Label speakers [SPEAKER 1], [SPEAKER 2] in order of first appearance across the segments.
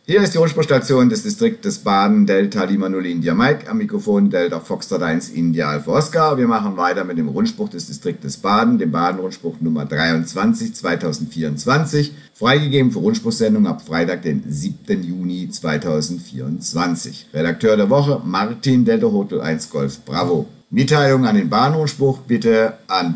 [SPEAKER 1] Hier ist die Rundspunkstation des Distriktes Baden, Delta Lima 0 India Mike, am Mikrofon Delta Foxtrot 1 India Alpha Oscar. Wir machen weiter mit dem Rundspruch des Distriktes Baden, dem Baden-Rundspruch Nummer 23 2024, freigegeben für Rundspruchsendung ab Freitag, den 7. Juni 2024. Redakteur der Woche Martin Delta Hotel 1 Golf Bravo. Mitteilung an den Baden-Rundspruch bitte an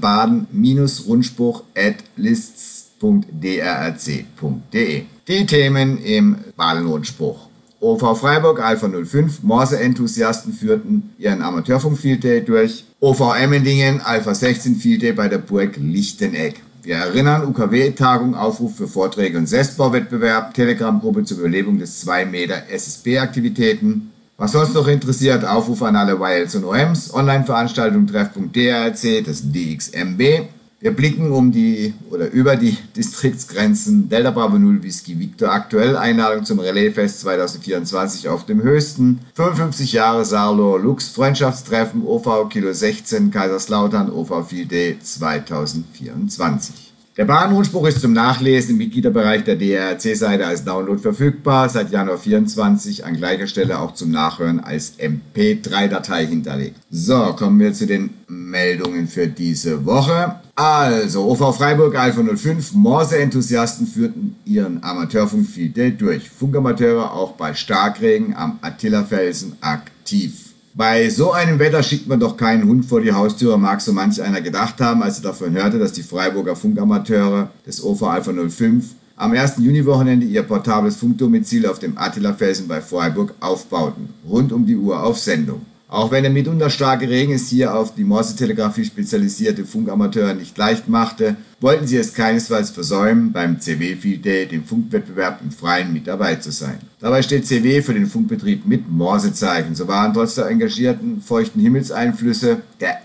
[SPEAKER 1] baden-rundspruch@lists.drrc.de. Die Themen im Baden-Rundspruch. OV Freiburg Alpha 05 Morse-Enthusiasten führten ihren Amateurfunk Field Day durch. OV Emmendingen Alpha 16 Field Day bei der Burg Lichtenegg. Wir erinnern, UKW-Tagung, Aufruf für Vorträge und Selbstbauwettbewerb, Telegram-Gruppe zur Überlebung des 2 Meter SSB-Aktivitäten. Was sonst noch interessiert, Aufruf an alle YLs und OMs, Online-Veranstaltung Treff.drrc, das DXMB. Wir blicken über die Distriktsgrenzen. Delta Bravo 0 Whisky Victor, aktuell Einladung zum Relaisfest 2024 auf dem höchsten. 55 Jahre Sarlor Lux, Freundschaftstreffen, OV Kilo 16, Kaiserslautern, OV Field Day 2024. Der Baden-Rundspruch ist zum Nachlesen im Mitgliederbereich der DRRC-Seite als Download verfügbar, seit Januar 24 an gleicher Stelle auch zum Nachhören als MP3-Datei hinterlegt. So, kommen wir zu den Meldungen für diese Woche. Also, OV Freiburg Alpha 05 Morse-Enthusiasten führten ihren Amateurfunk Field Day durch. Funkamateure auch bei Starkregen am Attila-Felsen aktiv. Bei so einem Wetter schickt man doch keinen Hund vor die Haustür, mag so manch einer gedacht haben, als er davon hörte, dass die Freiburger Funkamateure des OV Alpha 05 am 1. Juni-Wochenende ihr portables Funkdomizil auf dem Attila-Felsen bei Freiburg aufbauten. Rund um die Uhr auf Sendung. Auch wenn der mitunter starke Regen es hier auf die Morsetelegrafie spezialisierte Funkamateure nicht leicht machte, wollten sie es keinesfalls versäumen, beim CW Field Day, dem Funkwettbewerb im Freien, mit dabei zu sein. Dabei steht CW für den Funkbetrieb mit Morsezeichen. So waren trotz der energischen feuchten Himmelseinflüsse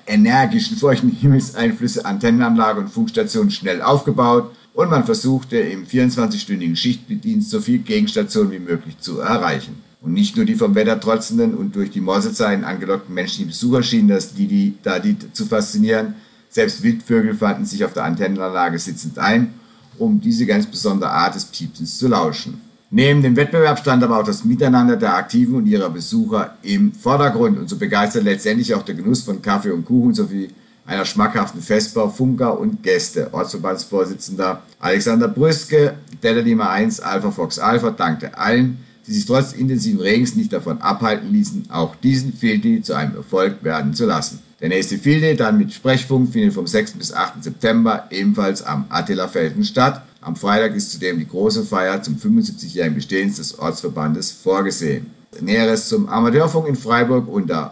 [SPEAKER 1] Antennenanlage und Funkstation schnell aufgebaut und man versuchte im 24-stündigen Schichtdienst so viel Gegenstationen wie möglich zu erreichen. Und nicht nur die vom Wetter trotzenden und durch die Morsezeichen angelockten menschlichen Besucher schienen die zu faszinieren. Selbst Wildvögel fanden sich auf der Antennenanlage sitzend ein, um diese ganz besondere Art des Piepsens zu lauschen. Neben dem Wettbewerb stand aber auch das Miteinander der Aktiven und ihrer Besucher im Vordergrund und so begeistert letztendlich auch der Genuss von Kaffee und Kuchen sowie einer schmackhaften Festbau, Funker und Gäste. Ortsverbandsvorsitzender Alexander Brüske, Delta Lima 1 Alpha Fox Alpha, dankte allen, die sich trotz intensiven Regens nicht davon abhalten ließen, auch diesen Field Day zu einem Erfolg werden zu lassen. Der nächste Field Day, dann mit Sprechfunk, findet vom 6. bis 8. September ebenfalls am Attila-Felsen statt. Am Freitag ist zudem die große Feier zum 75-jährigen Bestehens des Ortsverbandes vorgesehen. Näheres zum Amateurfunk in Freiburg unter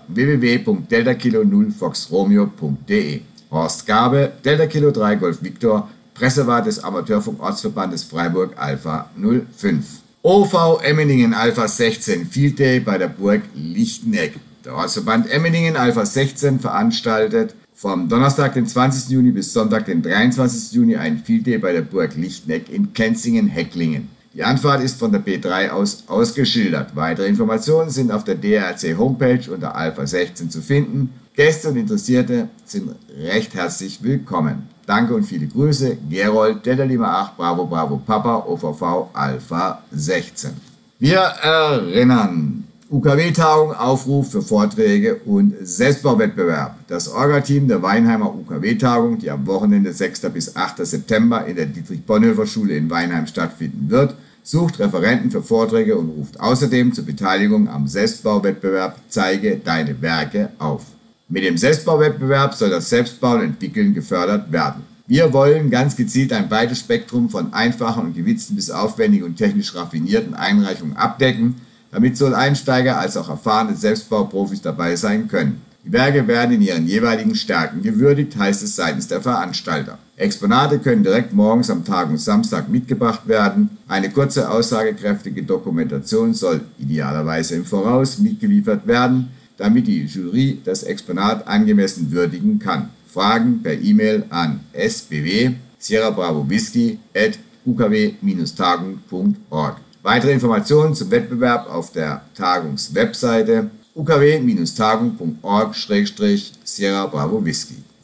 [SPEAKER 1] www.delta-kilo0foxromeo.de. Horst Gabe, Delta Kilo 3 Golf Victor, Pressewart des Amateurfunk Ortsverbandes Freiburg Alpha 05. OV Emmendingen Alpha 16 Field Day bei der Burg Lichtenegg. Der Ortsverband Emmendingen Alpha 16 veranstaltet vom Donnerstag, den 20. Juni bis Sonntag, den 23. Juni einen Field Day bei der Burg Lichtenegg in Kenzingen-Hecklingen. Die Anfahrt ist von der B3 aus ausgeschildert. Weitere Informationen sind auf der DRC Homepage unter Alpha 16 zu finden. Gäste und Interessierte sind recht herzlich willkommen. Danke und viele Grüße, Gerold, Delta Lima 8, Bravo Bravo Papa, OVV Alpha 16. Wir erinnern, UKW-Tagung, Aufruf für Vorträge und Selbstbauwettbewerb. Das Orga-Team der Weinheimer UKW-Tagung, die am Wochenende 6. bis 8. September in der Dietrich-Bonhoeffer-Schule in Weinheim stattfinden wird, sucht Referenten für Vorträge und ruft außerdem zur Beteiligung am Selbstbauwettbewerb Zeige deine Werke auf. Mit dem Selbstbauwettbewerb soll das Selbstbauen und Entwickeln gefördert werden. Wir wollen ganz gezielt ein breites Spektrum von einfachen und gewitzten bis aufwendigen und technisch raffinierten Einreichungen abdecken, damit sowohl Einsteiger als auch erfahrene Selbstbauprofis dabei sein können. Die Werke werden in ihren jeweiligen Stärken gewürdigt, heißt es seitens der Veranstalter. Exponate können direkt morgens am Tagungssamstag mitgebracht werden. Eine kurze, aussagekräftige Dokumentation soll idealerweise im Voraus mitgeliefert werden, damit die Jury das Exponat angemessen würdigen kann. Fragen per E-Mail an sbw Sierra Bravo Whisky @ukw-tagung.org. Weitere Informationen zum Wettbewerb auf der Tagungswebseite ukw-tagung.org/Sierra Bravo Whisky.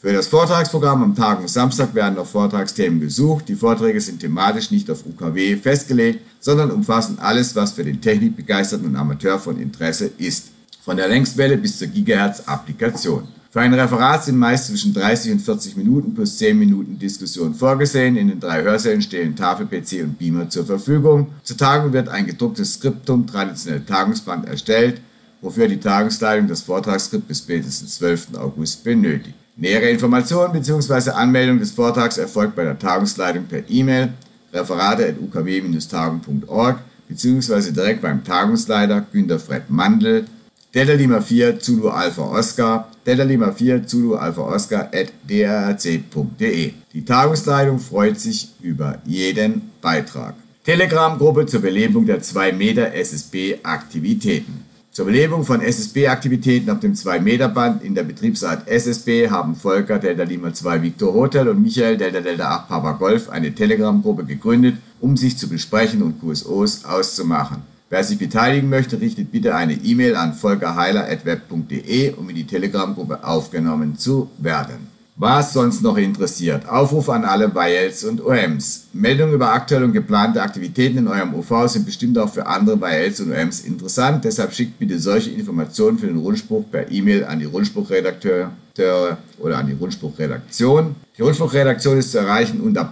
[SPEAKER 1] Für das Vortragsprogramm am Tag und Samstag werden noch Vortragsthemen gesucht. Die Vorträge sind thematisch nicht auf UKW festgelegt, sondern umfassen alles, was für den Technikbegeisterten und Amateur von Interesse ist. Von der Längswelle bis zur Gigahertz-Applikation. Für ein Referat sind meist zwischen 30 und 40 Minuten plus 10 Minuten Diskussion vorgesehen. In den 3 Hörsälen stehen Tafel, PC und Beamer zur Verfügung. Zur Tagung wird ein gedrucktes Skriptum, traditionell Tagungsband, erstellt, wofür die Tagungsleitung das Vortragsskript bis spätestens 12. August benötigt. Nähere Informationen bzw. Anmeldung des Vortrags erfolgt bei der Tagungsleitung per E-Mail referate@ukw-tagung.org bzw. direkt beim Tagungsleiter Günter Fred Mandl, Delta Lima 4 Zulu Alpha Oscar, Delta Lima 4 Zulu Alpha Oscar @drc.de. Die Tagungsleitung freut sich über jeden Beitrag. Telegram-Gruppe zur Belebung der 2 Meter SSB-Aktivitäten. Zur Belebung von SSB-Aktivitäten auf dem 2-Meter-Band in der Betriebsart SSB haben Volker Delta Lima 2 Victor Hotel und Michael Delta Delta 8 Papa Golf eine Telegram-Gruppe gegründet, um sich zu besprechen und QSOs auszumachen. Wer sich beteiligen möchte, richtet bitte eine E-Mail an volkerheiler@web.de, um in die Telegram-Gruppe aufgenommen zu werden. Was sonst noch interessiert? Aufruf an alle YLs und OMs. Meldungen über aktuelle und geplante Aktivitäten in eurem OV sind bestimmt auch für andere YLs und OMs interessant. Deshalb schickt bitte solche Informationen für den Rundspruch per E-Mail an die Rundspruchredakteure oder an die Rundspruchredaktion. Die Rundspruchredaktion ist zu erreichen unter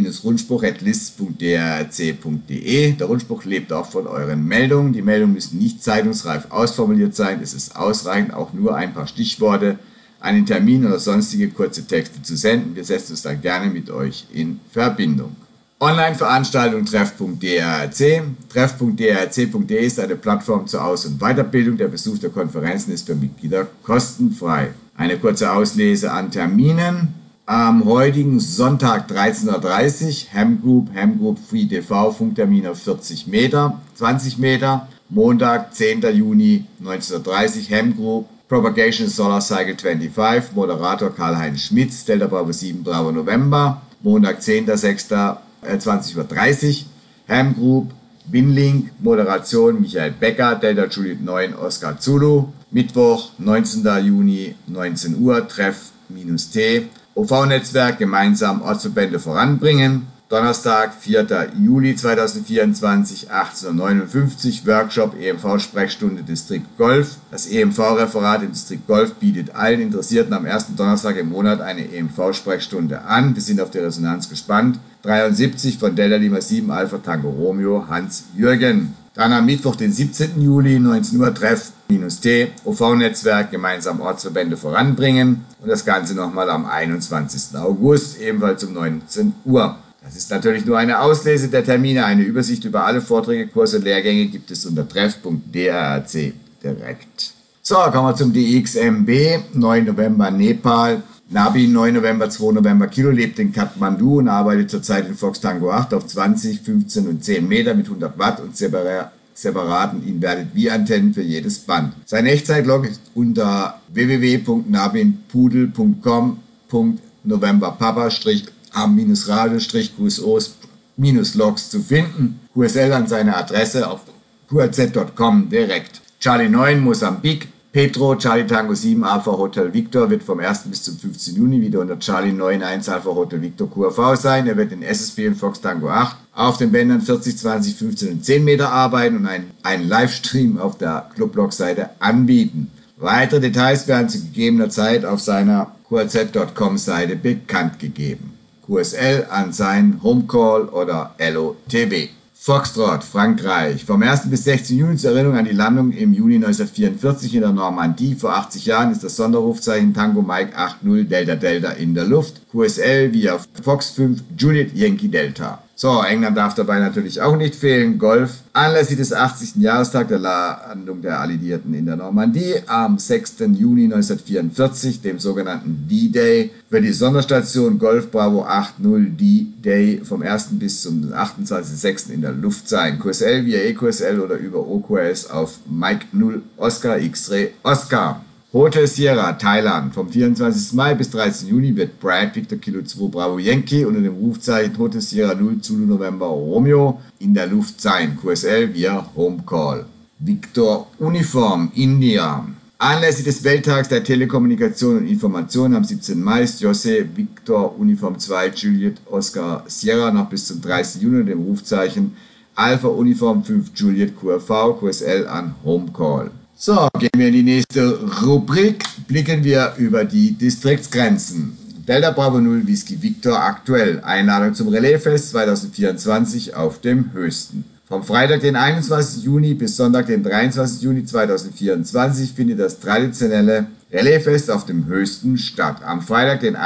[SPEAKER 1] baden-rundspruch@list.drc.de. Der Rundspruch lebt auch von euren Meldungen. Die Meldungen müssen nicht zeitungsreif ausformuliert sein. Es ist ausreichend, auch nur ein paar Stichworte, einen Termin oder sonstige kurze Texte zu senden. Wir setzen uns dann gerne mit euch in Verbindung. Online-Veranstaltung treff.drc. Treff.drc.de ist eine Plattform zur Aus- und Weiterbildung. Der Besuch der Konferenzen ist für Mitglieder kostenfrei. Eine kurze Auslese an Terminen. Am heutigen Sonntag 13.30 Uhr Ham Group Free TV, Funktermin auf 40 Meter, 20 Meter. Montag 10. Juni 19.30 Uhr Ham Group Propagation Solar Cycle 25, Moderator Karl-Heinz Schmitz, Delta Bravo 7 Bravo November, Montag 10.06.20.30 Uhr, Ham Group, Winlink, Moderation Michael Becker, Delta Juliet 9 Oscar Zulu, Mittwoch 19. Juni 19 Uhr, Treff-T, OV-Netzwerk gemeinsam Ortsverbände voranbringen. Donnerstag, 4. Juli 2024, 18.59 Uhr, Workshop EMV-Sprechstunde Distrikt Golf. Das EMV-Referat im Distrikt Golf bietet allen Interessierten am ersten Donnerstag im Monat eine EMV-Sprechstunde an. Wir sind auf die Resonanz gespannt. 73 von Delta Lima 7 Alpha Tango Romeo, Hans-Jürgen. Dann am Mittwoch, den 17. Juli, 19 Uhr, Treff-T, OV-Netzwerk gemeinsam Ortsverbände voranbringen. Und das Ganze nochmal am 21. August, ebenfalls um 19 Uhr. Das ist natürlich nur eine Auslese der Termine. Eine Übersicht über alle Vorträge, Kurse und Lehrgänge gibt es unter treff.drc direkt. So, kommen wir zum DXMB. 9 November Nepal. Nabi 9 November, 2 November Kilo lebt in Kathmandu und arbeitet zurzeit in Fox Tango 8 auf 20, 15 und 10 Meter mit 100 Watt und separaten Inverted V-Antennen für jedes Band. Sein Echtzeitlog ist unter www.nabinpudel.com.novemberpapa-am-radio-QSOs-logs zu finden. QSL an seine Adresse auf qrz.com direkt. Charlie 9 Mosambik. Petro, Charlie Tango 7 Alpha Hotel Victor wird vom 1. bis zum 15. Juni wieder unter Charlie 91 Alpha Hotel Victor QRV sein. Er wird in SSB und Fox Tango 8 auf den Bändern 40, 20, 15 und 10 Meter arbeiten und einen Livestream auf der Clubblog-Seite anbieten. Weitere Details werden zu gegebener Zeit auf seiner qrz.com-Seite bekannt gegeben. QSL an seinen Homecall oder LOTB. Foxtrot, Frankreich. Vom 1. bis 16. Juni zur Erinnerung an die Landung im Juni 1944 in der Normandie. Vor 80 Jahren ist das Sonderrufzeichen Tango Mike 80 Delta Delta in der Luft. QSL via Fox 5 Juliet Yankee Delta. So, England darf dabei natürlich auch nicht fehlen. Golf. Anlässlich des 80. Jahrestags der Landung der Alliierten in der Normandie am 6. Juni 1944, dem sogenannten D-Day, wird die Sonderstation Golf Bravo 80 D-Day vom 1. bis zum 28.06. in der Luft sein. QSL via EQSL oder über OQS auf Mike 0 Oscar X-Ray Oscar. Hotel Sierra, Thailand. Vom 24. Mai bis 13. Juni wird Brad Victor Kilo 2 Bravo Yankee unter dem Rufzeichen Hotel Sierra 0 Zulu November Romeo in der Luft sein. QSL via Home Call. Victor Uniform, India. Anlässlich des Welttags der Telekommunikation und Information am 17. Mai ist José Victor Uniform 2 Juliet Oscar Sierra noch bis zum 30. Juni unter dem Rufzeichen Alpha Uniform 5 Juliet QRV QSL an Homecall. So, gehen wir in die nächste Rubrik. Blicken wir über die Distriktsgrenzen. Delta Bravo 0 Whisky Victor aktuell. Einladung zum Relaisfest 2024 auf dem Höchsten. Vom Freitag, den 21. Juni bis Sonntag, den 23. Juni 2024 findet das traditionelle Relaisfest auf dem Höchsten statt. Am Freitag, den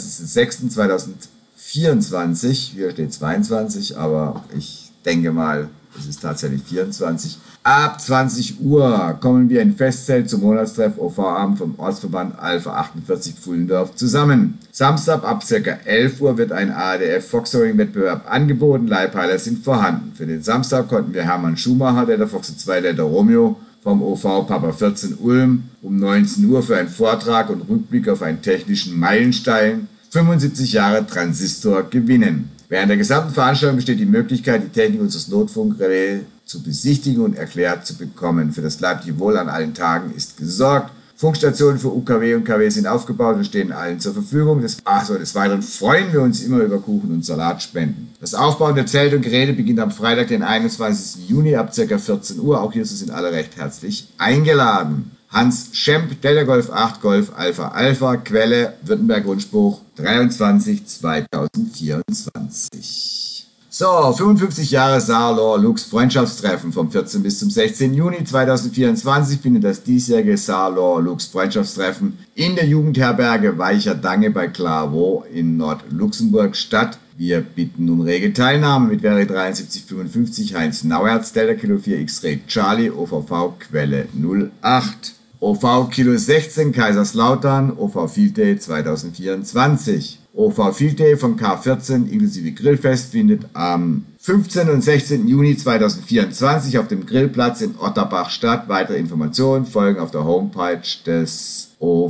[SPEAKER 1] 21.06.2024, hier steht 22, aber ich denke mal, es ist tatsächlich 24. Ab 20 Uhr kommen wir in Festzelt zum Monatstreff OV-Abend vom Ortsverband Alpha 48 Pfullendorf zusammen. Samstag ab ca. 11 Uhr wird ein ARDF Foxhoring-Wettbewerb angeboten. Leihpeiler sind vorhanden. Für den Samstag konnten wir Hermann Schumacher, Delta Fox 2 Delta Romeo vom OV Papa 14 Ulm um 19 Uhr für einen Vortrag und Rückblick auf einen technischen Meilenstein 75 Jahre Transistor gewinnen. Während der gesamten Veranstaltung besteht die Möglichkeit, die Technik unseres Notfunkrelais zu besichtigen und erklärt zu bekommen. Für das leibliche Wohl an allen Tagen ist gesorgt. Funkstationen für UKW und KW sind aufgebaut und stehen allen zur Verfügung. Des Weiteren freuen wir uns immer über Kuchen und Salatspenden. Das Aufbauen der Zelte und Geräte beginnt am Freitag, den 21. Juni ab ca. 14 Uhr. Auch hierzu sind alle recht herzlich eingeladen. Hans Schemp, Delta Golf 8 Golf Alpha Alpha, Quelle Württemberg Rundspruch 23 2024. So, 55 Jahre Saarlor Lux Freundschaftstreffen vom 14. bis zum 16. Juni 2024 findet das diesjährige Saarlor Lux Freundschaftstreffen in der Jugendherberge Weicher Dange bei Clairvaux in Nordluxemburg statt. Wir bitten um rege Teilnahme mit Verre 7355 Heinz Nauerz, Delta Kilo 4 X-Ray Charlie, OVV Quelle 08. OV Kilo 16 Kaiserslautern, OV Field Day 2024. OV Field Day von K14 inklusive Grillfest findet am 15. und 16. Juni 2024 auf dem Grillplatz in Otterbach statt. Weitere Informationen folgen auf der Homepage des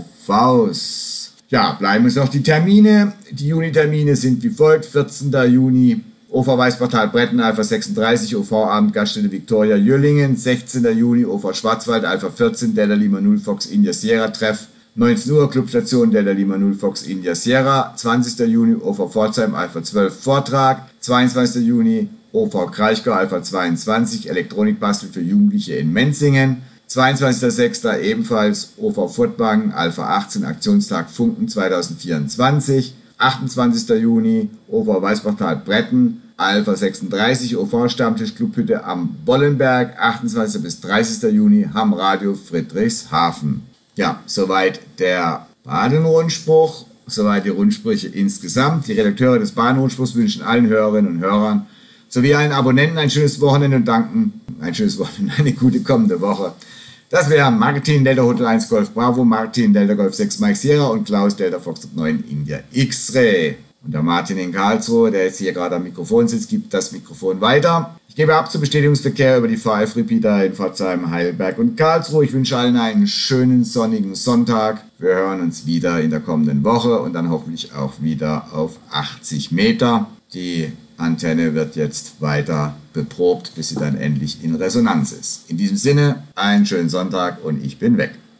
[SPEAKER 1] OVs. Ja, bleiben uns noch die Termine. Die Juni-Termine sind wie folgt. 14. Juni OV Weißportal Bretten Alpha 36, OV Abend Gaststätte Victoria Jöllingen. 16. Juni OV Schwarzwald Alpha 14 Delta Lima 0 Fox India Sierra Treff. 19 Uhr Clubstation Delta Lima 0 Fox India Sierra. 20. Juni OV Pforzheim Alpha 12 Vortrag. 22. Juni OV Kraichgau Alpha 22 Elektronikbastel für Jugendliche in Menzingen. 22.06. ebenfalls OV Furtwangen Alpha 18 Aktionstag Funken 2024. 28. Juni OV Weißbachtal Bretten Alpha 36 OV Stammtisch Clubhütte am Bollenberg. 28. bis 30. Juni Ham Radio Friedrichshafen. Ja, soweit der Baden-Rundspruch, soweit die Rundsprüche insgesamt. Die Redakteure des Baden-Rundspruchs wünschen allen Hörerinnen und Hörern sowie allen Abonnenten ein schönes Wochenende und danken ein schönes Wochenende, eine gute kommende Woche. Das wären Martin Delta Hotel 1 Golf Bravo, Martin Delta Golf 6 Mike Sierra und Klaus Delta Fox 9 India X-Ray. Und der Martin in Karlsruhe, der jetzt hier gerade am Mikrofon sitzt, gibt das Mikrofon weiter. Ich gebe ab zum Bestätigungsverkehr über die VF-Repeater in Pforzheim, Heidelberg und Karlsruhe. Ich wünsche allen einen schönen sonnigen Sonntag. Wir hören uns wieder in der kommenden Woche und dann hoffentlich auch wieder auf 80 Meter. Die Antenne wird jetzt weiter beprobt, bis sie dann endlich in Resonanz ist. In diesem Sinne, einen schönen Sonntag und ich bin weg.